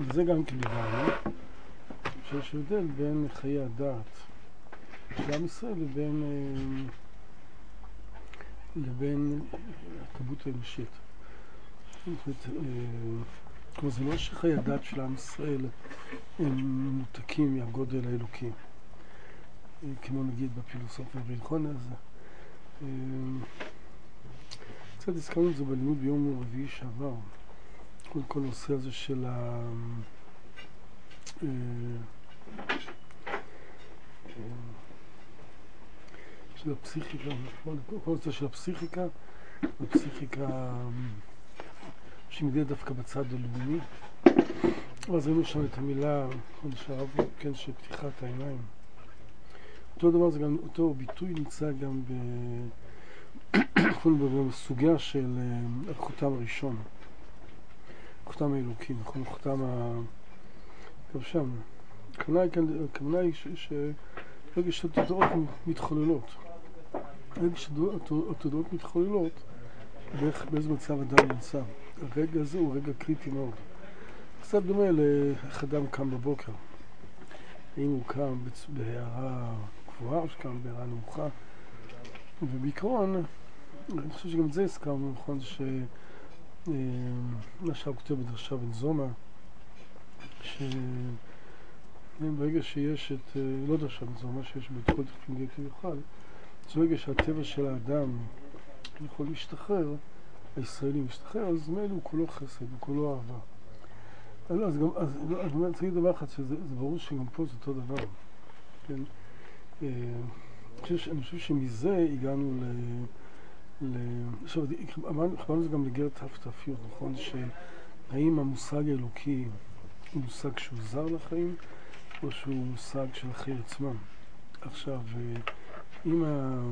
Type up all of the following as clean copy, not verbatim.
וזה גם כן דיברנו, שיש הבדל בין חיי הדעת של עם ישראל לבין התרבות האנושית. כלומר, זה לא שחיי הדת של עם ישראל הם מנותקים מהגודל האלוקי, כמו נגיד בפילוסופיה והלכון הזה. קצת הזכרנו את זה בלימוד ביום רביעי שעבר. כל נושא הזה של של הפסיכיקה, כל נושא של הפסיכיקה, שמגיעה דווקא בצד הלאומי. אז ראינו שם את המילה, כן, של פתיחת העיניים. אותו דבר, זה גם, אותו ביטוי נמצא גם בסוגיה של החותם הראשון, החותם האלוקי, נכון? החותם גם שם. הכוונה היא שברגע שהתודעות מתחוללות, ברגע שהתודעות מתחוללות, באיזה מצב אדם נמצא. הרגע הזה הוא רגע קריטי מאוד. קצת דומה לאיך אדם קם בבוקר. האם הוא קם בהערה גבוהה או שקם בהערה נמוכה. ובעיקרון, אני חושב שגם את זה הזכרנו, נכון, מה שהרב כותב בדרשה בן זומא, שברגע שיש את, לא דרשה בן זומא, שיש בכל תפקידי כביכול, זה ברגע שהטבע של האדם יכול להשתחרר, הישראלי משתחרר, אז מילא הוא כולו חסד, הוא כולו אהבה. אז באמת צריך דבר אחד, שזה ברור שגם פה זה אותו דבר. כן? אני חושב שמזה הגענו עכשיו, אמרנו זה גם לגרת הפתפיות, נכון? שהאם המושג האלוקי הוא מושג שהוא זר לחיים, או שהוא מושג של החיים עצמם. עכשיו, אם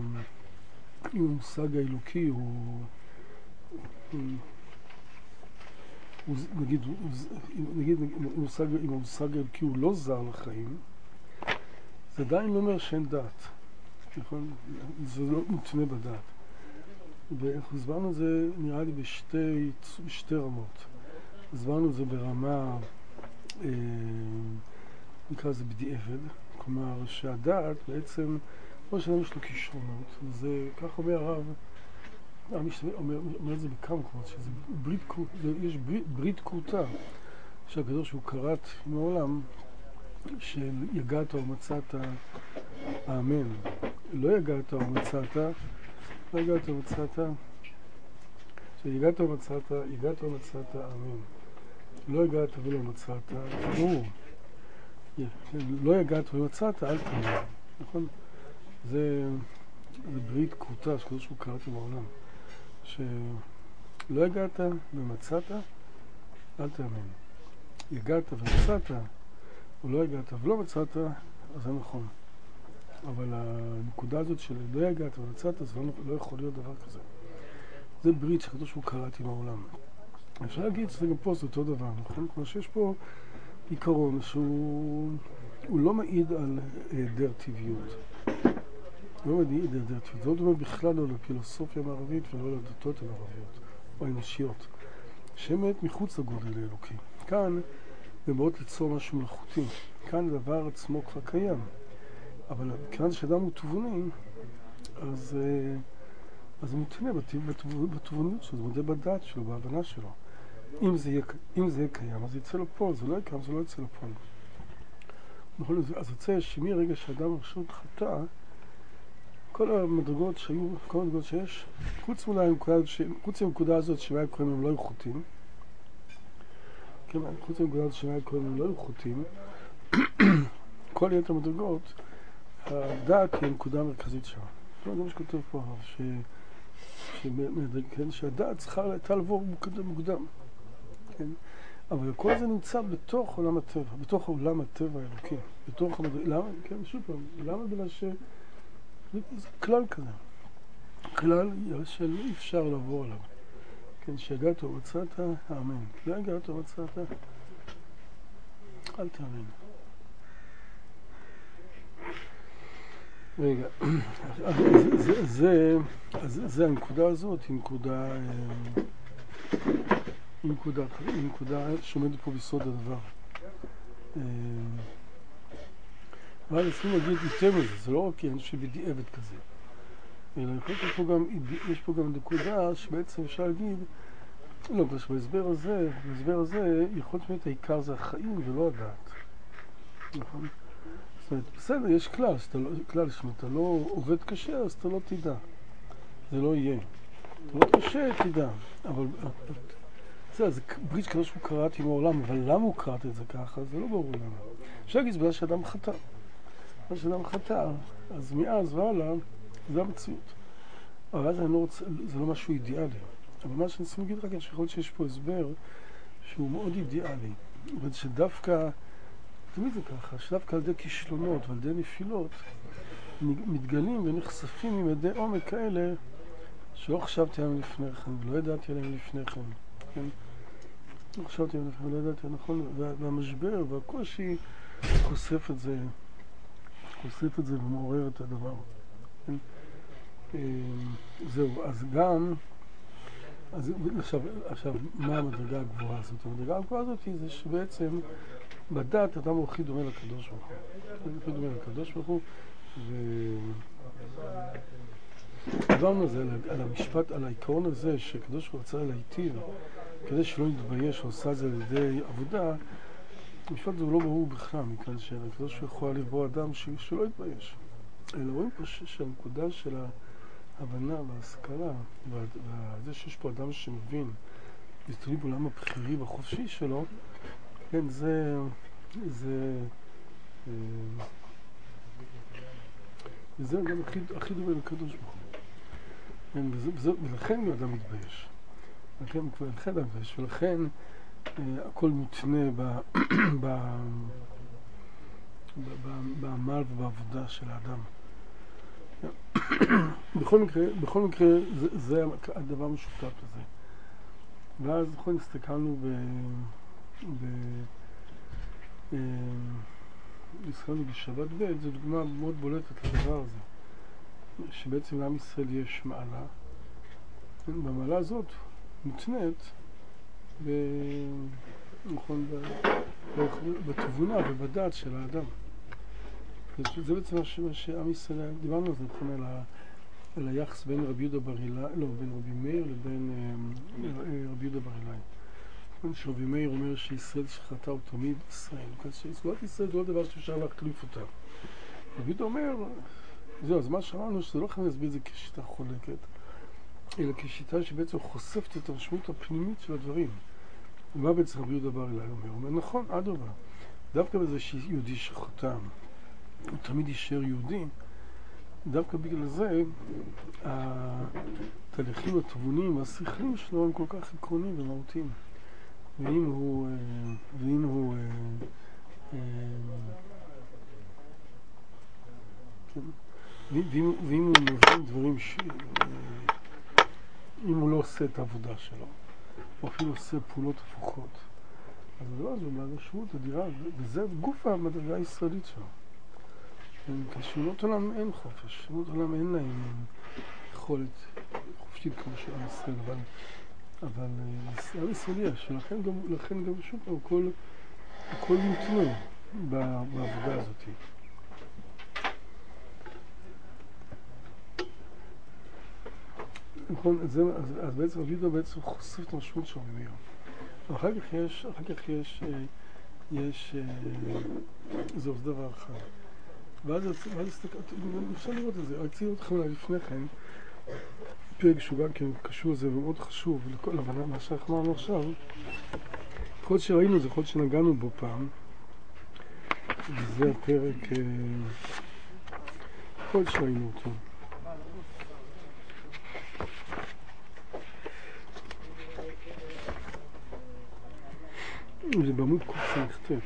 המושג האלוקי הוא נגיד, אם המושג האלוקי הוא לא זר לחיים, זה עדיין לא אומר שאין דעת, נכון? זה לא מותנה בדעת. ואנחנו הסברנו את זה, נראה לי, בשתי רמות. הסברנו את זה ברמה, נקרא זה בדיעבד, כלומר שהדעת בעצם, כמו שאדם יש לו כישרונות, וזה, כך אומר הרב, אומר את זה בכמה כמות, יש ברית כרותה, שהקדוש הוא קראת עם העולם, של יגעת ומצאת האמן. לא יגעת ומצאת, לא יגעת ומצאת, שיגעת ומצאת, יגעת ומצאת האמן. לא יגעת ולא מצאת, ברור. לא יגעת ומצאת, אל תאמן. נכון? זה ברית כרותה, שקדוש הוא קראת עם העולם. שלא הגעת ומצאת, אל תאמן. הגעת ומצאת, או לא הגעת ולא מצאת, אז זה נכון. אבל הנקודה הזאת של לא הגעת ומצאת, אז לא יכול להיות דבר כזה. זה ברית שקדוש הוא קראת עם העולם. אפשר להגיד שזה גם פה זה אותו דבר, נכון? כמו שיש פה עיקרון שהוא לא מעיד על היעדר טבעיות. לא מעיד על היעדר טבעיות. זה לא דומה בכלל לא לפילוסופיה המערבית ולא לדתות המערביות או האנושיות. שהן באמת מחוץ לגודל האלוקי. כאן זה מאוד ליצור משהו מלאכותי. כאן הדבר עצמו כבר קיים. אבל כיוון שאדם הוא תבוני, אז מותנה בתבוניות שלו, זה מודה בדעת שלו, בהבנה שלו. אם זה יהיה קיים, אז יצא לו פה, זה לא יהיה קיים, זה לא יצא לו פה. אז יוצא שמרגע שאדם ראשון חטא, כל המדרגות שהיו, כל המדרגות שיש, חוץ מהנקודה הזאת שמה קוראים הם לא איכותיים, חוץ מהנקודה הזאת שמה קוראים הם לא איכותיים, כל יתר המדרגות, הדעת היא הנקודה המרכזית שם. זה מה שכותב פה הרב, שהדעת צריכה לעבור מוקדם. כן? אבל כל זה נמצא בתוך עולם הטבע, בתוך עולם הטבע האלוקי. למה? כן, שוב פעם, למה? בגלל ש... זה כלל כזה. כלל של אי אפשר לעבור עליו. כן, שהגעת ומצאת, אמן. לא הגעת ומצאת, אל תאמן. רגע, זה הנקודה הזאת, היא נקודה שעומדת פה בסוד הדבר. אבל צריכים להגיד יותר מזה, זה לא רק עניין שבדיעבד כזה. אלא יש פה גם נקודה שבעצם אפשר להגיד, לא, בהסבר הזה יכול להיות העיקר זה החיים ולא הדעת. נכון? זאת אומרת, בסדר, יש כלל שאם אתה לא עובד קשה, אז אתה לא תדע. זה לא יהיה. אתה לא קשה, תדע. אבל זה ברית קדוש הוא קראתי מעולם, אבל למה הוא קראת את זה ככה? זה לא ברור למה. אפשר להגיד, זה בגלל שאדם חטא. בגלל שאדם חטא, אז מאז והלאה, זה המציאות. אבל אז אני לא רוצה, זה לא משהו אידיאלי. אבל מה שאני רוצה להגיד רק, שיכול להיות שיש פה הסבר שהוא מאוד אידיאלי. ושדווקא, תמיד זה ככה, שדווקא על ידי כישלונות ועל ידי נפילות, מתגלים ונחשפים עם ידי עומק כאלה שלא חשבתי עליהם לפני כן, ולא ידעתי עליהם לפני כן. כן? לא חשבתי עליהם לפני כן, ולא ידעתי, נכון? והמשבר והקושי חושף את זה ומעורר את הדבר. כן? זהו, אז גם, עכשיו, מה המדרגה הגבוהה הזאת? המדרגה הגבוהה הזאת זה שבעצם בדת אדם הוא הכי דומה לקדוש ברוך הוא. הכי דומה לקדוש ברוך הוא, דיברנו על זה, על המשפט, על העיקרון הזה שקדוש ברוך הוא רצה להיטיב, כדי שלא נתבייש, הוא עושה את זה על ידי עבודה. המשפט הזה הוא לא ברור בכלל, מכאן שהקדוש ברוך הוא יכול לבוא אדם שלא יתבייש. אלא רואים פה שהנקודה של ההבנה וההשכלה, וזה שיש פה אדם שמבין, ותלוי בעולם הבחירי והחופשי שלו, כן, זה גם הכי דומה לקדוש ברוך הוא. ולכן אדם מתבייש. לכן אדם מתבייש, ולכן הכל מותנה בעמל ובעבודה של האדם. בכל מקרה זה הדבר המשותף לזה. ואז נכון הסתכלנו בשבת ב', זו דוגמה מאוד בולטת לדבר הזה, שבעצם לעם ישראל יש מעלה, במעלה הזאת מותנית בתבונה ובדעת של האדם. זה בעצם מה שעם ישראל, דיברנו על זה, נכון, על היחס בין רבי יהודה בר אילאי, לא, בין רבי מאיר לבין רבי יהודה בר אילאי. שרבי מאיר אומר שישראל שחטא הוא תמיד ישראל. סגולת ישראל זה לא דבר שאפשר להחליף אותה. רבי יהודה אומר, זהו, אז מה שאמרנו שזה לא יכול להסביר את זה כשיטה חולקת, אלא כשיטה שבעצם חושפת את המשמעות הפנימית של הדברים. ומה בעצם רבי יהודה בר אילאי אומר? הוא אומר, נכון, אדרבה, דווקא בזה שיהודי שחטא, הוא תמיד יישאר יהודי, דווקא בגלל זה התהליכים התבונים והשכלים שלו הם כל כך עקרוניים ומהותיים. ואם הוא מבין דברים אם הוא לא עושה את העבודה שלו, או אפילו עושה פעולות הפוכות, אז הדבר הזה הוא מהרשמות אדירה, וזה גוף המדרגה הישראלית שלו. כשאומות עולם אין חופש, אומות עולם אין להם יכולת חופשית כמו של עם ישראל, אבל עם ישראל יש, ולכן גם שוב הכל מותנה בעבודה הזאת. נכון, אז בעצם הוידאו בעצם חושף את המשמעות של רבי מאיר. אחר כך יש זה עוד דבר אחד. ואז אפשר לראות את זה, רציתי לראות לכם לפני כן, פרק שהוא גם כן קשור לזה ומאוד חשוב לכל הבנה מה שאנחנו אמרנו עכשיו. יכול להיות שראינו את זה, יכול להיות שנגענו בו פעם, וזה הפרק, יכול להיות שראינו אותו. זה בעמוד קס"ט.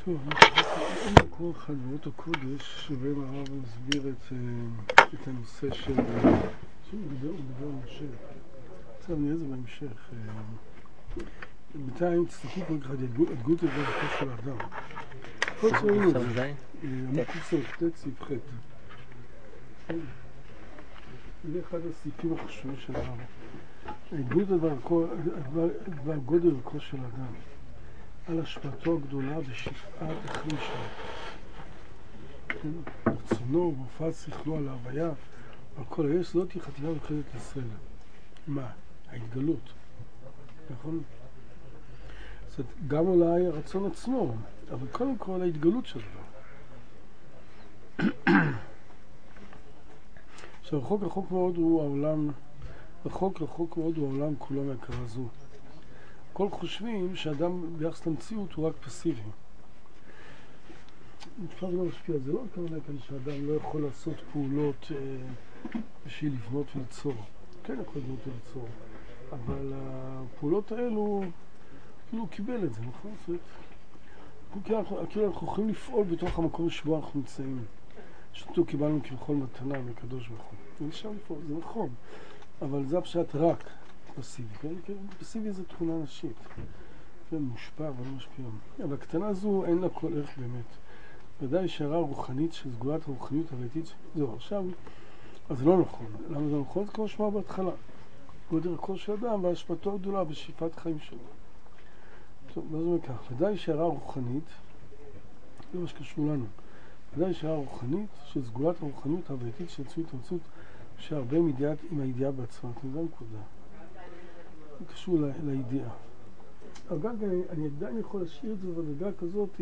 טוב, אין מקור אחד באותו קודש שבהם הרב מסביר את הנושא של... הוא מדבר על משה. עכשיו נראה את זה בהמשך. בינתיים תסתכלו כל אחד את גוטל והרכות של האדם. כל שראינו את זה. המקוסות, סעיף ח'. זה אחד הסעיפים החשובים של הרב. גוטל והגודל ערכו של האדם. על השפעתו הגדולה בשפעת החיים שלו. רצונו ומופת שכלו על ההוויה, על כל היש, זאת היא חתימה מיוחדת לישראל. מה? ההתגלות. נכון? זאת אומרת, גם אולי הרצון עצמו, אבל קודם כל ההתגלות של דבר. עכשיו, רחוק מאוד הוא העולם, רחוק מאוד הוא העולם כולו מהכרה זו. כל חושבים שאדם ביחס למציאות הוא רק פסיבי. כבר לא משפיע, זה לא הכוונה כאן שאדם לא יכול לעשות פעולות בשביל לבנות וליצור. כן יכול לבנות וליצור, אבל הפעולות האלו, כאילו הוא קיבל את זה, נכון? כאילו אנחנו יכולים לפעול בתוך המקום שבו אנחנו נמצאים. שאותו קיבלנו כבכל מתנה מקדוש ברוך הוא. ונשאר לפעול, זה נכון, אבל זה הפשט רק. פסיבי, כן? פסיבי זה תכונה נשית. כן, מושפע אבל לא משפיע. אבל הקטנה הזו אין לה כל ערך באמת. ודאי שהערה רוחנית של סגולת הרוחניות הביתית, זהו, עכשיו, אז זה לא נכון. למה זה נכון? זה כמו שמע בהתחלה. גודל ערכו של אדם והשפעתו הגדולה בשאיפת חיים שלו. טוב, מה זה אומר כך? ודאי שהערה רוחנית, זה מה שקשור לנו. ודאי שהערה רוחנית של סגולת הרוחניות הביתית של עצמית המציאות, שהרבה עם הידיעה בעצמה. אתם יודעים נקודה. זה קשור לידיעה. אבל גם אני עדיין יכול להשאיר את זה בדרגה כזאת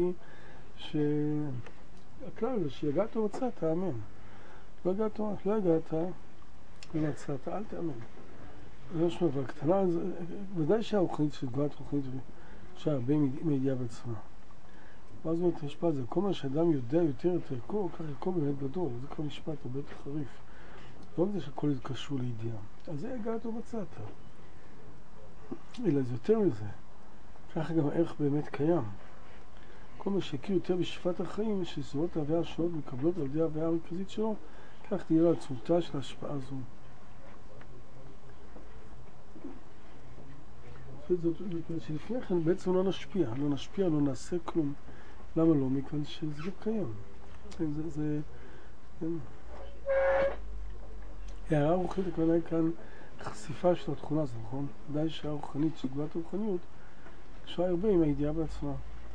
שהכלל זה שיגעת ומצאת, אמן. לא הגעת לא מצאת, אל תאמן. זה משמע, אבל הקטנה, ודאי שהרוחנית של סגולת רוחנית שהרבה עם הידיעה בעצמה. ואז זאת משפט, זה כל מה שאדם יודע יותר את ערכו, כך ערכו באמת גדול, זה כבר משפט הרבה יותר חריף. לא זה שהכל קשור לידיעה. אז זה הגעת ומצאת. אלא זה יותר מזה. ככה גם הערך באמת קיים. כל מה שהכיר יותר בשאיפת החיים, שסביבות ההוויה השונות מקבלות על ידי ההוויה המרכזית שלו, כך תהיה לה עצמותה של ההשפעה הזו. זאת אומרת שלפני כן בעצם לא נשפיע, לא נעשה כלום. למה לא? מכיוון שזה לא קיים. זה... הערה רוחנית הכוונה היא כאן חשיפה של התכונה הזו, נכון? ודאי שהערה רוחנית של סגולת הרוחניות קשורה הרבה עם הידיעה בעצמה.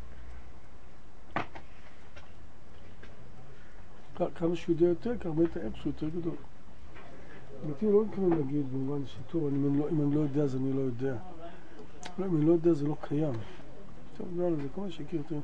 כמה שהוא יודע יותר, כך באמת הערך שהוא יותר גדול. בעתים לא מתכוון להגיד במובן שטוב, אם אני לא יודע אז אני לא יודע. אם אני לא יודע זה לא קיים. טוב, זה כל מה שהכיר יותר.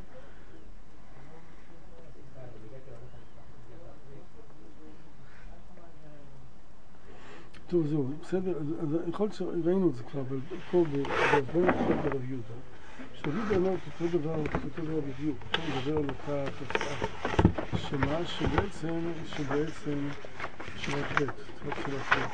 טוב, זהו, בסדר, אז יכול להיות שראינו את זה כבר, אבל פה בואו נתחיל ברב יהודה. שרבי אומר אותו דבר בדיוק, הוא מדבר על אותה תוצאה, שמה שבעצם, תחילת ב'.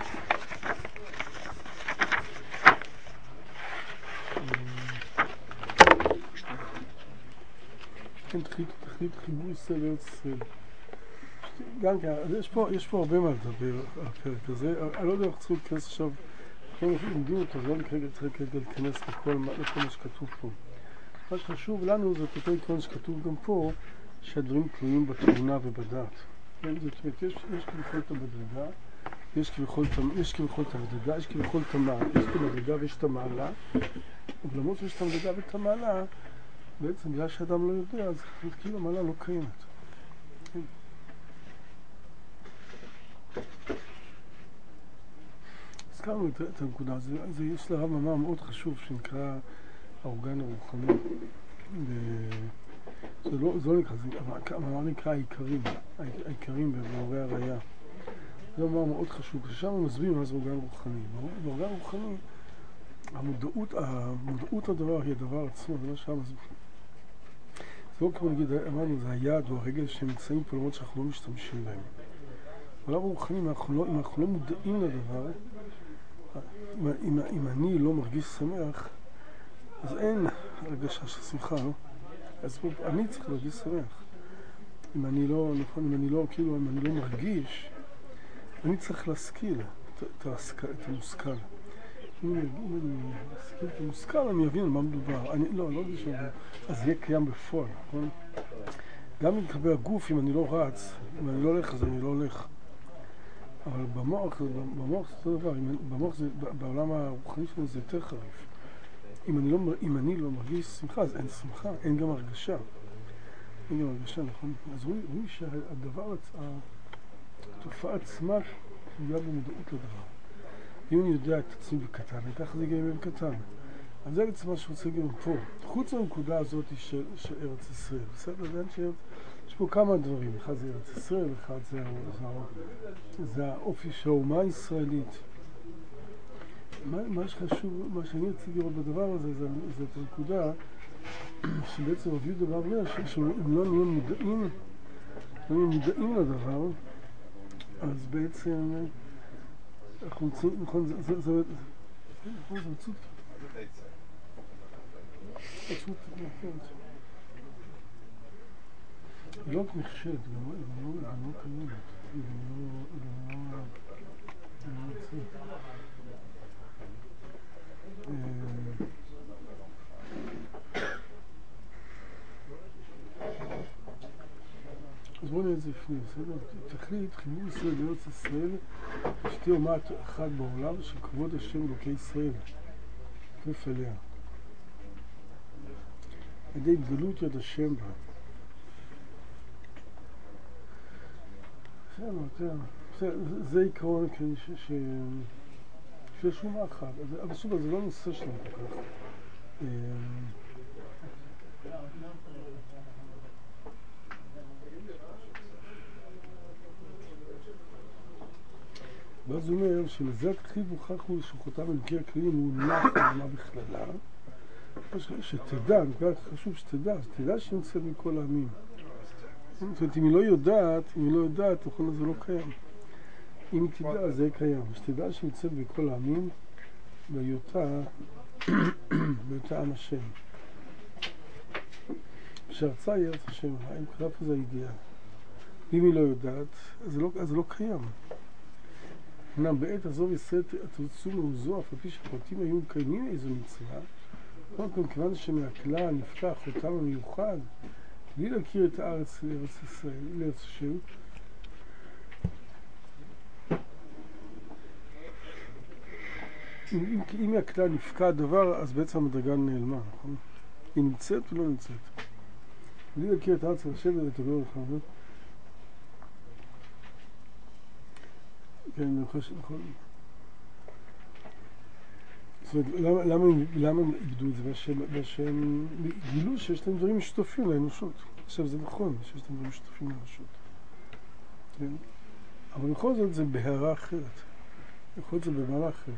כן, תחליט חיבור ישראל לארץ ישראל. גם כן, יש פה הרבה מה לדבר על הפרק הזה. אני לא יודע איך צריכים להיכנס עכשיו, אנחנו לומדים אותו, אז לא צריך להיכנס לכל מה שכתוב פה. מה שחשוב לנו זה אותו עיקרון שכתוב גם פה, שהדברים תלויים בתמונה ובדעת. זאת אומרת, יש כביכול את המדרגה, יש כביכול את המדרגה, יש כביכול את המעלה, יש את המדרגה ויש את המעלה, אבל למרות שיש את המדרגה ואת המעלה, בעצם בגלל שאדם לא יודע, אז כאילו המעלה לא קיימת. הזכרנו את הנקודה, יש לרב מאמר מאוד חשוב שנקרא האורגן הרוחני. זה לא נקרא, המאמר נקרא העיקרים במאורי הראייה. זה מאמר מאוד חשוב, ששם הם מסבירים מה זה אורגן רוחני. באורגן רוחני, המודעות הדבר היא הדבר עצמו, זה מה שם מסבירים. זה לא כמו נגיד, אמרנו, זה היד או הרגל שנמצאים פה למרות שאנחנו לא משתמשים בהם. בעולם הרוחני, אם אנחנו לא מודעים לדבר, אם אני לא מרגיש שמח, אז אין הרגשה של שמחה, לא? אז אני צריך להרגיש שמח. אם אני לא, נכון, אם אני לא מרגיש, אני צריך להשכיל את המושכל. אם אני אשכיל את המושכל, אני אבין על מה מדובר. לא חשוב, אז יהיה קיים בפועל, נכון? גם לגבי הגוף, אם אני לא רץ, אם אני לא הולך, אז אני לא הולך. אבל במוח זה אותו דבר. במוח זה, בעולם הרוחני שלנו זה יותר חריף. אם אני לא מרגיש שמחה, אז אין שמחה, אין גם הרגשה. אין גם הרגשה, נכון? אז רואים שהדבר, התופעה עצמה תלויה במודעות לדבר. אם אני יודע את עצמי בקטן, ככה זה גם בקטן. אז זה בעצם מה שרוצה גם פה. חוץ מהנקודה הזאת של ארץ ישראל. בסדר? יש פה כמה דברים. אחד זה ארץ ישראל, אחד זה האופי של האומה הישראלית. מה שחשוב, מה שאני רציתי לראות בדבר הזה, זה את הנקודה שבעצם הביאו דבר אומר, שאם לא נהיה מודעים לדבר, אז בעצם אנחנו נמצאים, נכון, זה מצוט. מצוט מאחרת. היא לא נחשבת, גם לא קיימת. היא גם לא נצרת. אז בואו נראה את זה לפני, בסדר? תחליט, חיבור ישראל בארץ ישראל, שתהיה אומה אחת בעולם של כבוד השם אלוקי ישראל, כיף אליה. על ידי התגלות יד השם בה. זה עיקרון שיש אומה אחת, אבל שוב, זה לא נושא שלנו כל כך. ואז הוא אומר שלזה התכלית מוכרח הוא שחותם על גר כלים הוא נח ומה בכללה, שתדע, חשוב שתדע שנמצאת מכל העמים. זאת אומרת, אם היא לא יודעת, נכון, זה לא קיים. אם היא תדע, זה קיים. שתדע שנמצאת בכל העמים, בהיותה עם השם. שהרצה היא ארץ השם, האם קרב זה הידיעה. אם היא לא יודעת, אז זה לא קיים. אמנם בעת הזו ישראל תרצו מעוזו, אף על פי שהפרטים היו מקיימים איזו מצווה, כיוון שמהכלל נפתח אותם המיוחד, בלי להכיר את הארץ לארץ ישראל, לארץ השם. אם מהכלל נפקע הדבר, אז בעצם המדרגה נעלמה, נכון? היא נמצאת ולא נמצאת. בלי להכיר את הארץ השם ולתגור לך, כן, נכון. זאת אומרת, למה הם איבדו את זה? ושהם גילו שיש להם דברים משותפים לאנושות. עכשיו, זה נכון שיש להם דברים משותפים לאנושות. כן? אבל בכל זאת זה בהערה אחרת. בכל זאת זה במעלה אחרת.